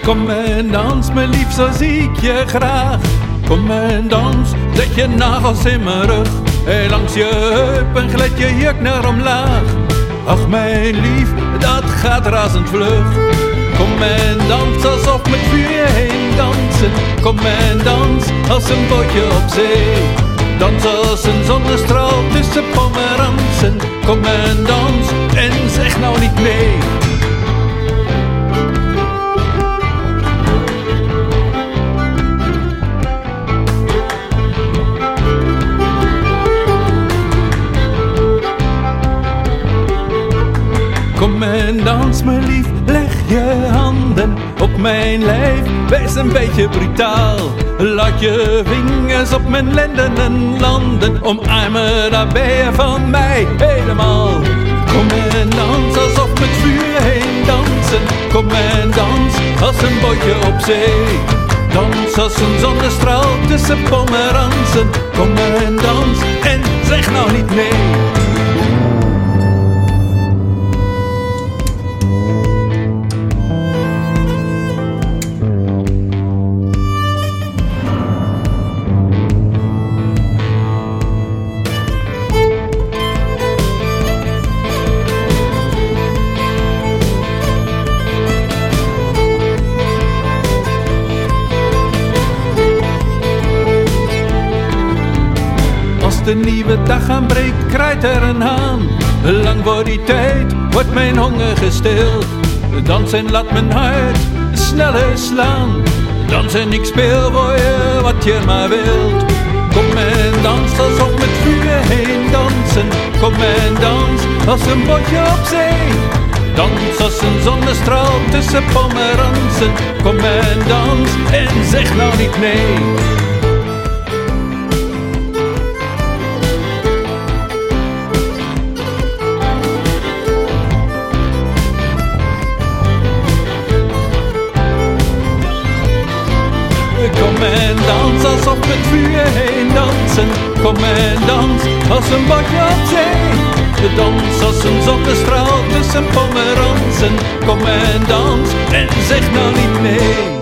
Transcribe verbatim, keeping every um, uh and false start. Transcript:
Kom en dans, mijn lief, zo zie ik je graag. Kom en dans, zet je nagels in mijn rug. En langs je heupen gled je jurk naar omlaag. Ach mijn lief, dat gaat razend vlug. Kom en dans alsof met vuur heen dansen. Kom en dans als een bootje op zee. Dans als een zonnestraal tussen pomeransen. Kom en dans en zeg nou niet nee. Kom en dans, mijn lief, leg je handen op mijn lijf, wees een beetje brutaal. Laat je vingers op mijn lendenen landen, omarmen, daar ben je van mij helemaal. Kom en dans alsof met vuur heen dansen. Kom en dans als een bootje op zee. Dans als een zonnestraal tussen pomeransen. Kom en dans en zeg nou niet nee. Als de nieuwe dag aanbreekt, kraait er een haan. Lang voor die tijd wordt mijn honger gestild. Dans en laat mijn hart sneller slaan. Dans en ik speel voor je wat je maar wilt. Kom en dans alsof met vuur heen dansen. Kom en dans als een bootje op zee. Dans als een zonnestraal tussen pomeransen. Kom en dans en zeg nou niet nee. Kom en dans alsof met vuur heen dansen. Kom en dans als een bootje op zee. Dans als een zonnestraal tussen pomeransen. Kom en dans en zeg nou niet nee.